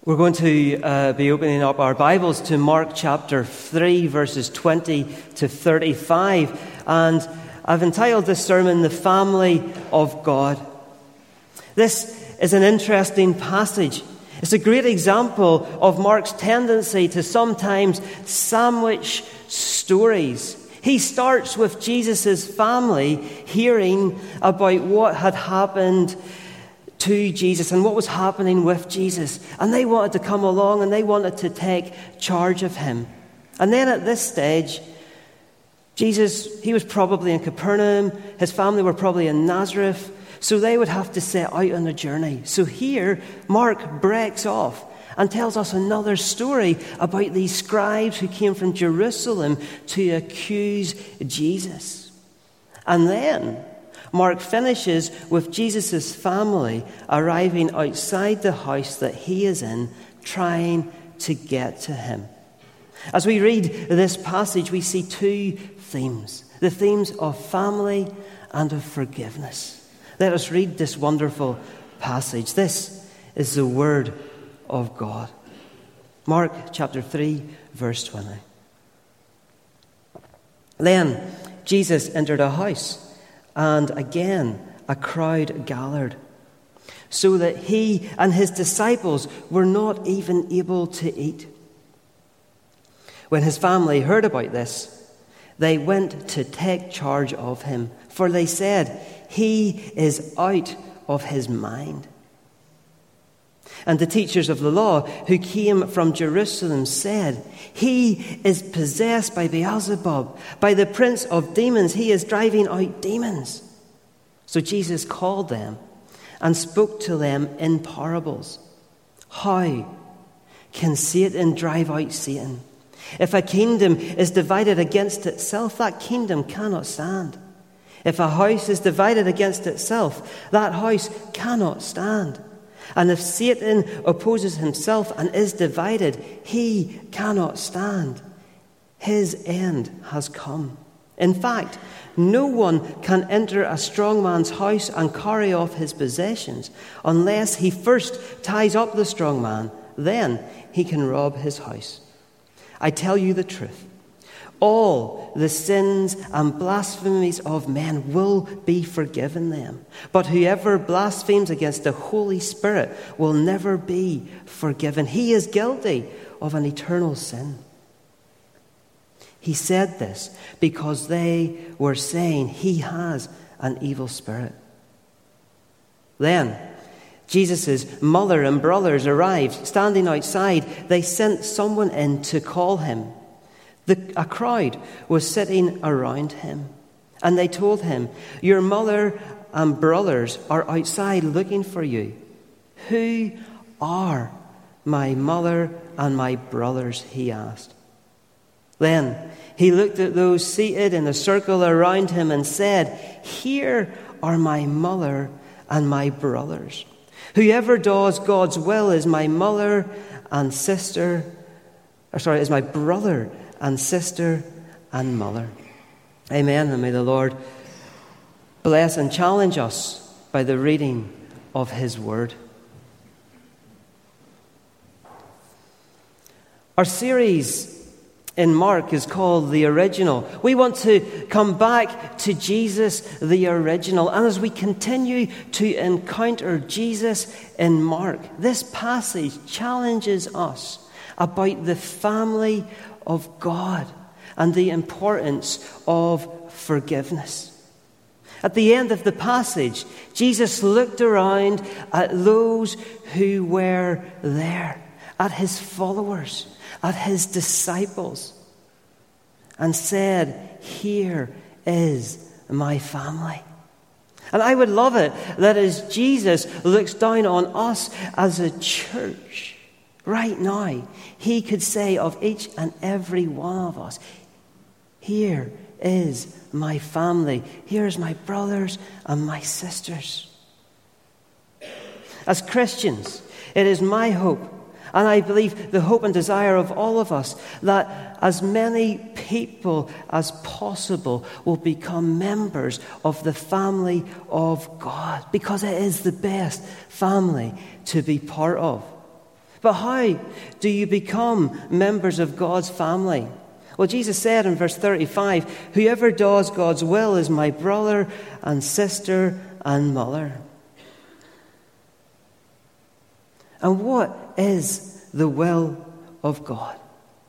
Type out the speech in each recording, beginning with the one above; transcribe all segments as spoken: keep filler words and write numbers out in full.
We're going to uh, be opening up our Bibles to Mark chapter three, verses twenty to thirty-five. And I've entitled this sermon, The Family of God. This is an interesting passage. It's a great example of Mark's tendency to sometimes sandwich stories. He starts with Jesus' family hearing about what had happened to Jesus and what was happening with Jesus. And they wanted to come along and they wanted to take charge of him. And then at this stage, Jesus, he was probably in Capernaum. His family were probably in Nazareth. So they would have to set out on a journey. So here, Mark breaks off and tells us another story about these scribes who came from Jerusalem to accuse Jesus. And then Mark finishes with Jesus' family arriving outside the house that he is in, trying to get to him. As we read this passage, we see two themes, the themes of family and of forgiveness. Let us read this wonderful passage. This is the word of God. Mark chapter three, verse twenty. Then Jesus entered a house, and again a crowd gathered, so that he and his disciples were not even able to eat. When his family heard about this, they went to take charge of him, for they said, "He is out of his mind." And the teachers of the law who came from Jerusalem said, "He is possessed by Beelzebub, by the prince of demons. He is driving out demons." So Jesus called them and spoke to them in parables. "How can Satan drive out Satan? If a kingdom is divided against itself, that kingdom cannot stand. If a house is divided against itself, that house cannot stand. And if Satan opposes himself and is divided, he cannot stand. His end has come. In fact, no one can enter a strong man's house and carry off his possessions unless he first ties up the strong man. Then he can rob his house. I tell you the truth. All the sins and blasphemies of men will be forgiven them. But whoever blasphemes against the Holy Spirit will never be forgiven. He is guilty of an eternal sin." He said this because they were saying he has an evil spirit. Then Jesus' mother and brothers arrived. Standing outside, they sent someone in to call him. The, a crowd was sitting around him, and they told him, "Your mother and brothers are outside looking for you." "Who are my mother and my brothers?" he asked. Then he looked at those seated in a circle around him and said, "Here are my mother and my brothers. Whoever does God's will is my mother and sister, or sorry, is my brother and sister and mother." Amen. And may the Lord bless and challenge us by the reading of his word. Our series in Mark is called The Original. We want to come back to Jesus, the original. And as we continue to encounter Jesus in Mark, this passage challenges us about the family of God and the importance of forgiveness. At the end of the passage, Jesus looked around at those who were there, at his followers, at his disciples, and said, "Here is my family." And I would love it that as Jesus looks down on us as a church, right now, he could say of each and every one of us, "Here is my family. Here's my brothers and my sisters." As Christians, it is my hope, and I believe the hope and desire of all of us, that as many people as possible will become members of the family of God, because it is the best family to be part of. But how do you become members of God's family? Well, Jesus said in verse thirty-five, whoever does God's will is my brother and sister and mother. And what is the will of God?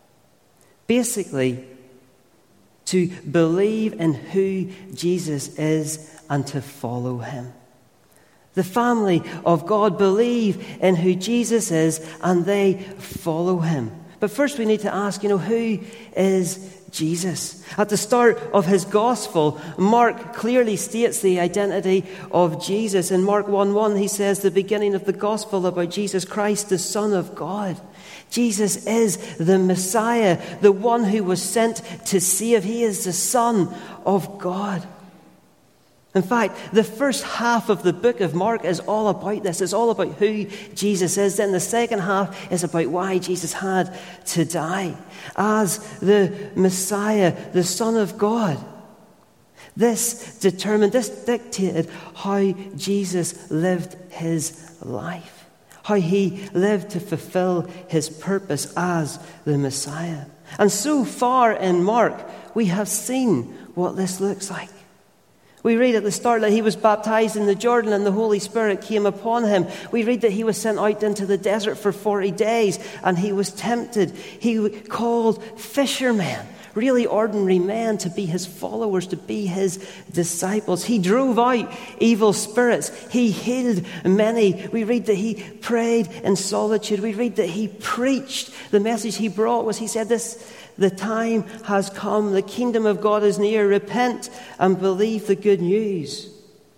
Basically, to believe in who Jesus is and to follow him. The family of God believe in who Jesus is and they follow him. But first we need to ask, you know, who is Jesus? At the start of his gospel, Mark clearly states the identity of Jesus. In Mark one one, he says the beginning of the gospel about Jesus Christ, the Son of God. Jesus is the Messiah, the one who was sent to save. He is the Son of God. In fact, the first half of the book of Mark is all about this. It's all about who Jesus is. Then the second half is about why Jesus had to die as the Messiah, the Son of God. This determined, this dictated how Jesus lived his life, how he lived to fulfill his purpose as the Messiah. And so far in Mark, we have seen what this looks like. We read at the start that he was baptized in the Jordan and the Holy Spirit came upon him. We read that he was sent out into the desert for forty days and he was tempted. He called fishermen, really ordinary men, to be his followers, to be his disciples. He drove out evil spirits. He healed many. We read that he prayed in solitude. We read that he preached. The message he brought was, he said this, the time has come. The kingdom of God is near. Repent and believe the good news.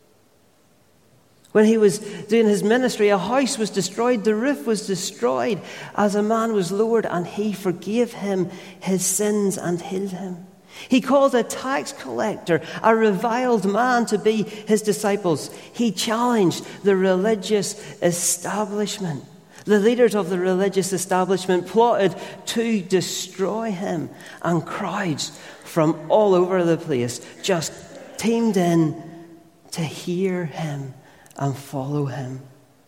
When he was doing his ministry, a house was destroyed. The roof was destroyed as a man was lowered, and he forgave him his sins and healed him. He called a tax collector, a reviled man, to be his disciples. He challenged the religious establishment. The leaders of the religious establishment plotted to destroy him, and crowds from all over the place just teamed in to hear him and follow him.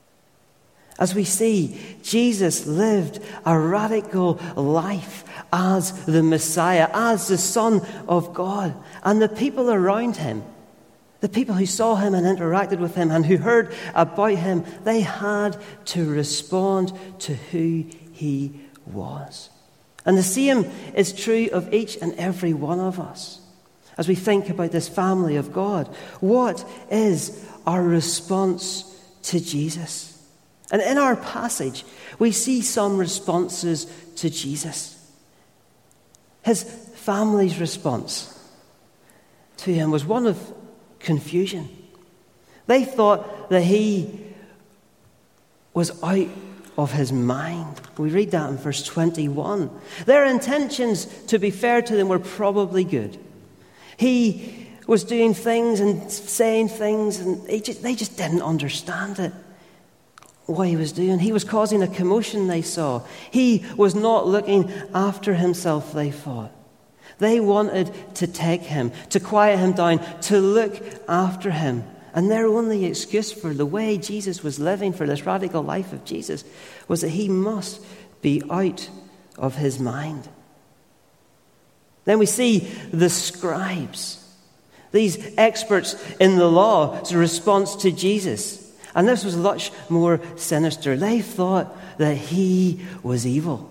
As we see, Jesus lived a radical life as the Messiah, as the Son of God. And the people around him, the people who saw him and interacted with him and who heard about him, they had to respond to who he was. And the same is true of each and every one of us. As we think about this family of God, what is our response to Jesus? And in our passage, we see some responses to Jesus. His family's response to him was one of confusion. They thought that he was out of his mind. We read that in verse twenty-one. Their intentions, to be fair to them, were probably good. He was doing things and saying things, and they just, they just didn't understand it, what he was doing. He was causing a commotion, they saw. He was not looking after himself, they thought. They wanted to take him, to quiet him down, to look after him. And their only excuse for the way Jesus was living, for this radical life of Jesus, was that he must be out of his mind. Then we see the scribes, these experts in the law's response to Jesus. And this was much more sinister. They thought that he was evil.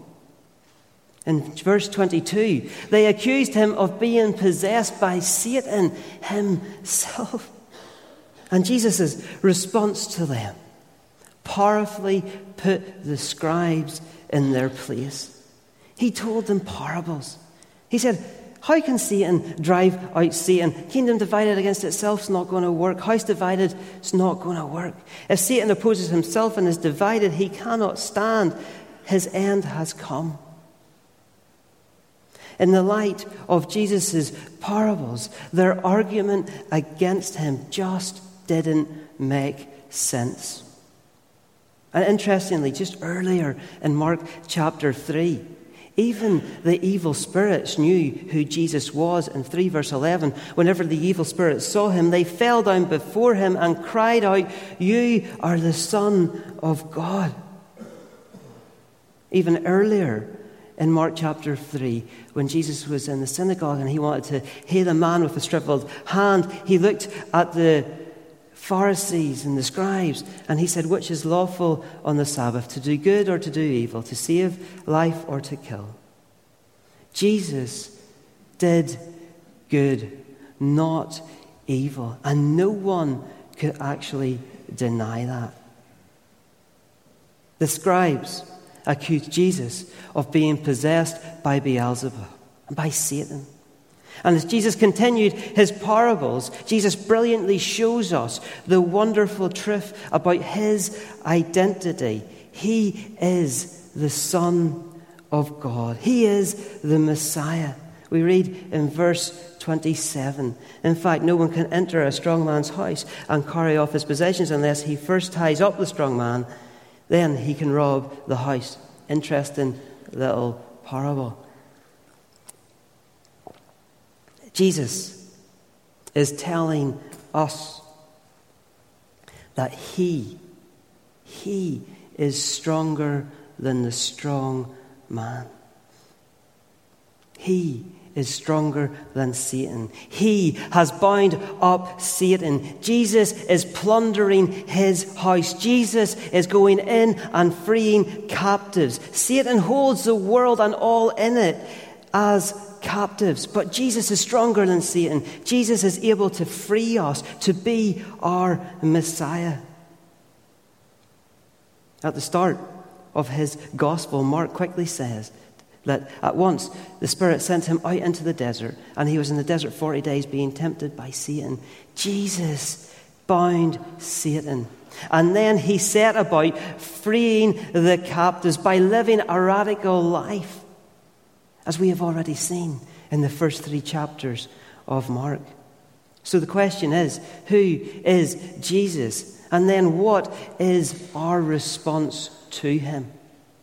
In verse twenty-two, they accused him of being possessed by Satan himself. And Jesus' response to them powerfully put the scribes in their place. He told them parables. He said, how can Satan drive out Satan? Kingdom divided against itself is not going to work. House divided is not going to work. If Satan opposes himself and is divided, he cannot stand. His end has come. In the light of Jesus' parables, their argument against him just didn't make sense. And interestingly, just earlier in Mark chapter three, even the evil spirits knew who Jesus was. In three verse eleven, whenever the evil spirits saw him, they fell down before him and cried out, "You are the Son of God." Even earlier in Mark chapter three, when Jesus was in the synagogue and he wanted to heal a man with a shriveled hand, he looked at the Pharisees and the scribes and he said, which is lawful on the Sabbath, to do good or to do evil, to save life or to kill? Jesus did good, not evil. And no one could actually deny that. The scribes accused Jesus of being possessed by Beelzebub, by Satan. And as Jesus continued his parables, Jesus brilliantly shows us the wonderful truth about his identity. He is the Son of God. He is the Messiah. We read in verse twenty-seven, in fact, no one can enter a strong man's house and carry off his possessions unless he first ties up the strong man. Then he can rob the house. Interesting little parable. Jesus is telling us that he, he is stronger than the strong man. He is stronger than Satan. He has bound up Satan. Jesus is plundering his house. Jesus is going in and freeing captives. Satan holds the world and all in it as captives. But Jesus is stronger than Satan. Jesus is able to free us, to be our Messiah. At the start of his gospel, Mark quickly says that at once the Spirit sent him out into the desert, and he was in the desert forty days being tempted by Satan. Jesus bound Satan. And then he set about freeing the captives by living a radical life, as we have already seen in the first three chapters of Mark. So the question is, who is Jesus? And then what is our response to him?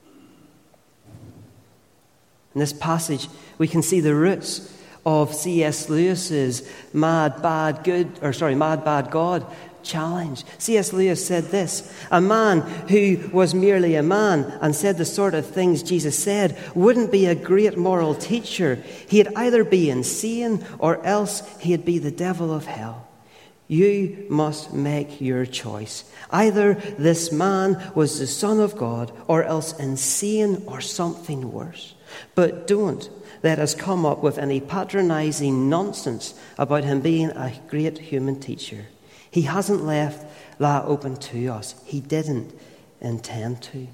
In this passage, we can see the roots of C S Lewis's mad, bad, good, or sorry, mad, bad God challenge. C S Lewis said this: a man who was merely a man and said the sort of things Jesus said wouldn't be a great moral teacher. He'd either be insane or else he'd be the devil of hell. You must make your choice. Either this man was the Son of God or else insane or something worse. But don't let us come up with any patronizing nonsense about him being a great human teacher. He hasn't left that open to us. He didn't intend to.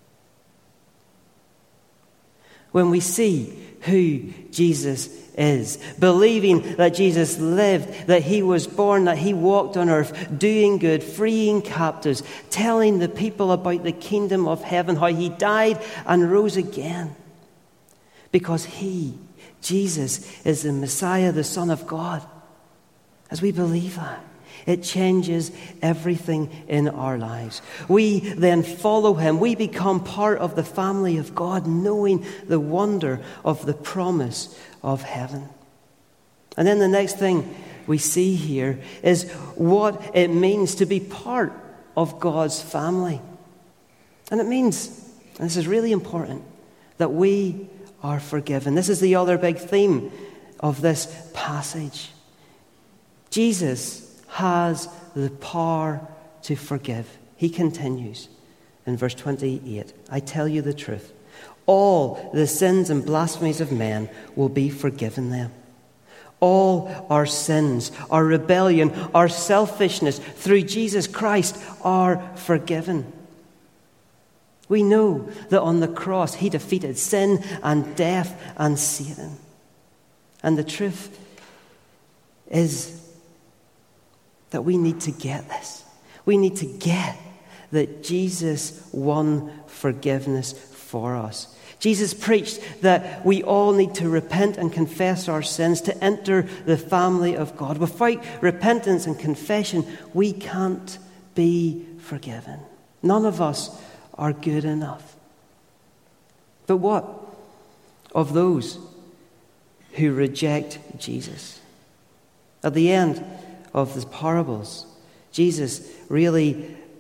When we see who Jesus is, believing that Jesus lived, that he was born, that he walked on earth, doing good, freeing captives, telling the people about the kingdom of heaven, how he died and rose again, because he, Jesus, is the Messiah, the Son of God. As we believe that, it changes everything in our lives. We then follow him. We become part of the family of God, knowing the wonder of the promise of heaven. And then the next thing we see here is what it means to be part of God's family. And it means, and this is really important, that we are forgiven. This is the other big theme of this passage. Jesus has the power to forgive. He continues in verse twenty-eight, I tell you the truth, all the sins and blasphemies of men will be forgiven them. All our sins, our rebellion, our selfishness through Jesus Christ are forgiven. We know that on the cross he defeated sin and death and Satan. And the truth is that we need to get this. We need to get that Jesus won forgiveness for us. Jesus preached that we all need to repent and confess our sins to enter the family of God. Without repentance and confession, we can't be forgiven. None of us are good enough. But what of those who reject Jesus? At the end of the parables, Jesus really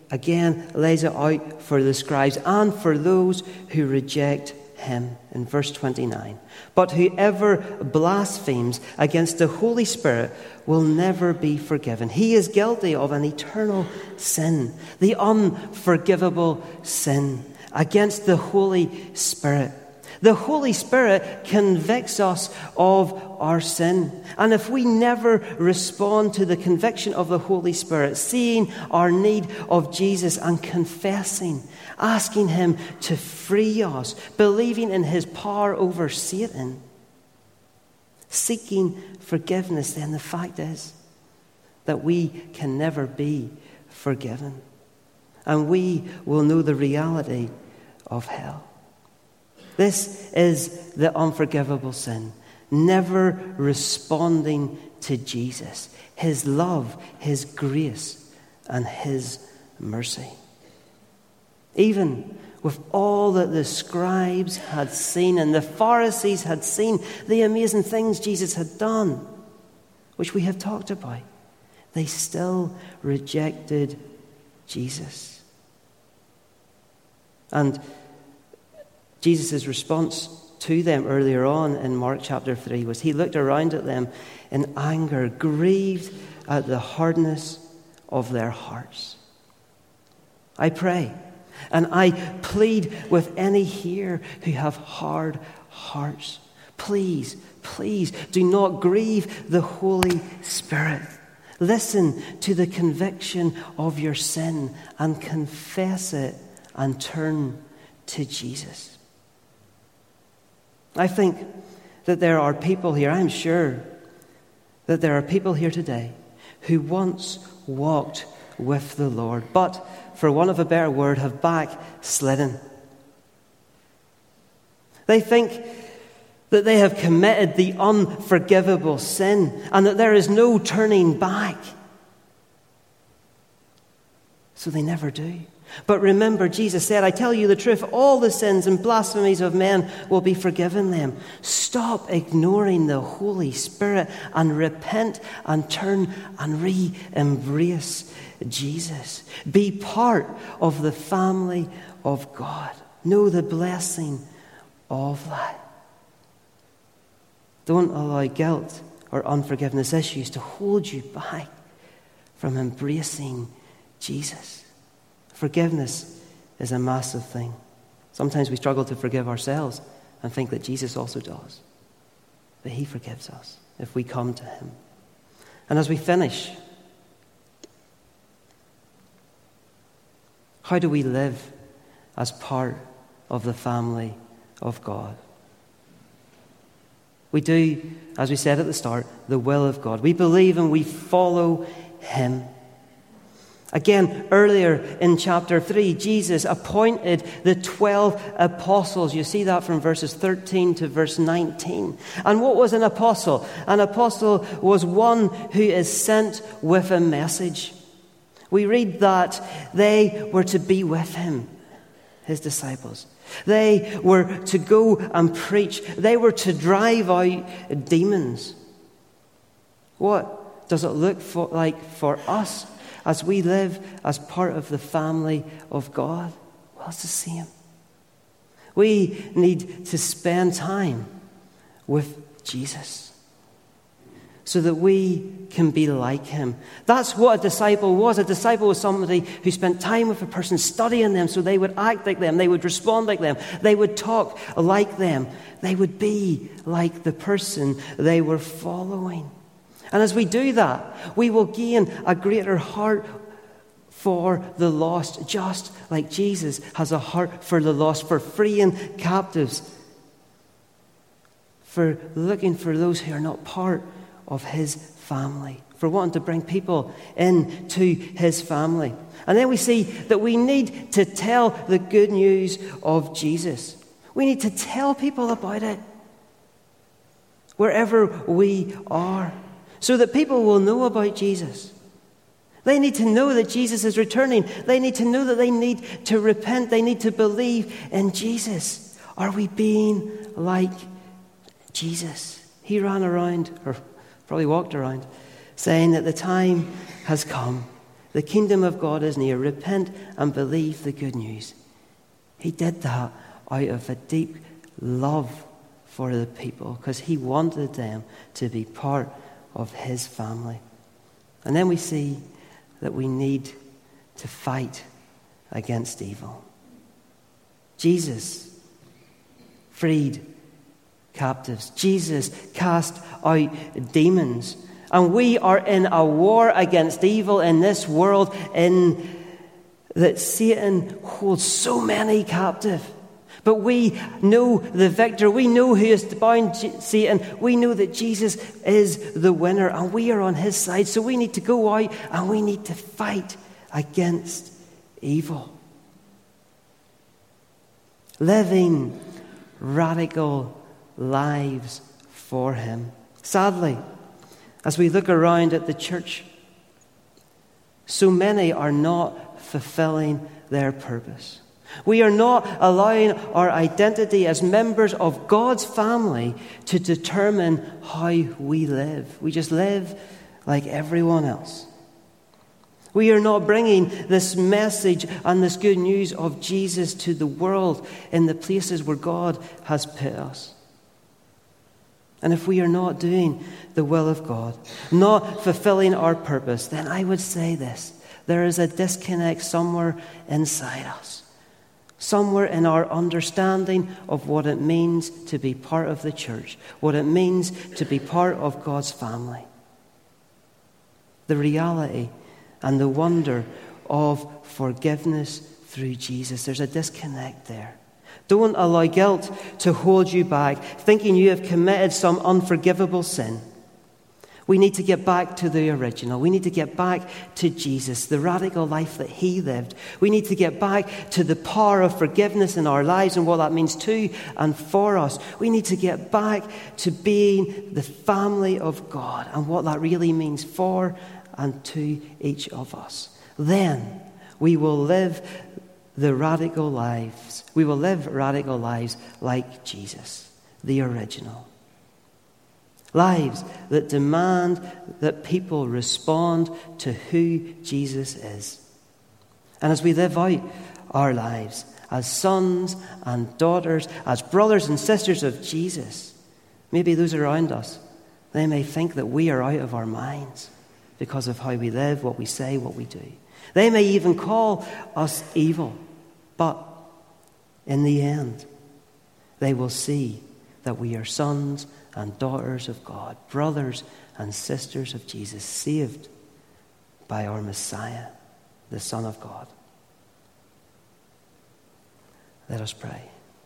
again lays it out for the scribes and for those who reject him in verse twenty-nine. But whoever blasphemes against the Holy Spirit will never be forgiven. He is guilty of an eternal sin, the unforgivable sin against the Holy Spirit. The Holy Spirit convicts us of our sin. And if we never respond to the conviction of the Holy Spirit, seeing our need of Jesus and confessing, asking him to free us, believing in his power over Satan, seeking forgiveness, then the fact is that we can never be forgiven. And we will know the reality of hell. This is the unforgivable sin. Never responding to Jesus, his love, his grace, and his mercy. Even with all that the scribes had seen and the Pharisees had seen, the amazing things Jesus had done, which we have talked about, they still rejected Jesus. And Jesus' response to them earlier on in Mark chapter three was he looked around at them in anger, grieved at the hardness of their hearts. I pray and I plead with any here who have hard hearts. Please, please do not grieve the Holy Spirit. Listen to the conviction of your sin and confess it and turn to Jesus. I think that there are people here, I'm sure that there are people here today who once walked with the Lord, but for want of a better word, have backslidden. They think that they have committed the unforgivable sin and that there is no turning back. So they never do. But remember, Jesus said, I tell you the truth, all the sins and blasphemies of men will be forgiven them. Stop ignoring the Holy Spirit and repent and turn and re-embrace Jesus. Be part of the family of God. Know the blessing of that. Don't allow guilt or unforgiveness issues to hold you back from embracing Jesus. Forgiveness is a massive thing. Sometimes we struggle to forgive ourselves and think that Jesus also does. But he forgives us if we come to him. And as we finish, how do we live as part of the family of God? We do, as we said at the start, the will of God. We believe and we follow him. Again, earlier in chapter three, Jesus appointed the twelve apostles. You see that from verses thirteen to verse nineteen. And what was an apostle? An apostle was one who is sent with a message. We read that they were to be with him, his disciples. They were to go and preach. They were to drive out demons. What does it look for, like for us as we live as part of the family of God? Well, it's the same. We need to spend time with Jesus so that we can be like him. That's what a disciple was. A disciple was somebody who spent time with a person, studying them so they would act like them, they would respond like them, they would talk like them, they would be like the person they were following. And as we do that, we will gain a greater heart for the lost, just like Jesus has a heart for the lost, for freeing captives, for looking for those who are not part of his family, for wanting to bring people into his family. And then we see that we need to tell the good news of Jesus. We need to tell people about it wherever we are, so that people will know about Jesus. They need to know that Jesus is returning. They need to know that they need to repent. They need to believe in Jesus. Are we being like Jesus? He ran around, or probably walked around, saying that the time has come The kingdom of God is near. Repent and believe the good news. He did that out of a deep love for the people because he wanted them to be part of his family. And then we see that we need to fight against evil. Jesus freed captives. Jesus cast out demons. And we are in a war against evil in this world, in that Satan holds so many captive. But we know the victor. We know who has bound Satan. We know that Jesus is the winner, and we are on his side. So we need to go out and we need to fight against evil. Living radical lives for him. Sadly, as we look around at the church, so many are not fulfilling their purpose. We are not allowing our identity as members of God's family to determine how we live. We just live like everyone else. We are not bringing this message and this good news of Jesus to the world in the places where God has put us. And if we are not doing the will of God, not fulfilling our purpose, then I would say this: there is a disconnect somewhere inside us. Somewhere in our understanding of what it means to be part of the church, what it means to be part of God's family. The reality and the wonder of forgiveness through Jesus. There's a disconnect there. Don't allow guilt to hold you back, thinking you have committed some unforgivable sin. We need to get back to the original. We need to get back to Jesus, the radical life that he lived. We need to get back to the power of forgiveness in our lives and what that means to and for us. We need to get back to being the family of God and what that really means for and to each of us. Then we will live the radical lives. We will live radical lives like Jesus, the original. Lives that demand that people respond to who Jesus is. And as we live out our lives as sons and daughters, as brothers and sisters of Jesus, maybe those around us, they may think that we are out of our minds because of how we live, what we say, what we do. They may even call us evil. But in the end, they will see that we are sons and daughters of God, brothers and sisters of Jesus, saved by our Messiah, the Son of God. Let us pray.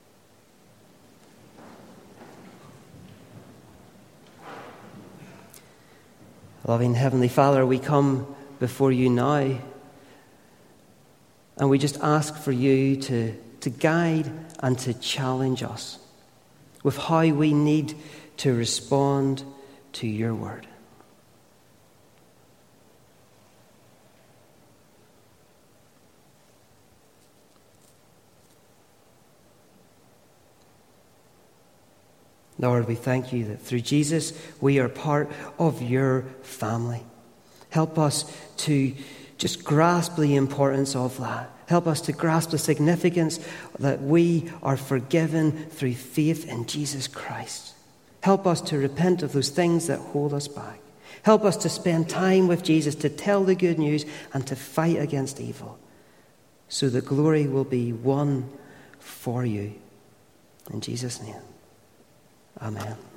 Loving Heavenly Father, we come before you now, and we just ask for you to, to guide and to challenge us with how we need to respond to your word. Lord, we thank you that through Jesus we are part of your family. Help us to just grasp the importance of that. Help us to grasp the significance that we are forgiven through faith in Jesus Christ. Help us to repent of those things that hold us back. Help us to spend time with Jesus, to tell the good news and to fight against evil, so that glory will be won for you. In Jesus' name, amen.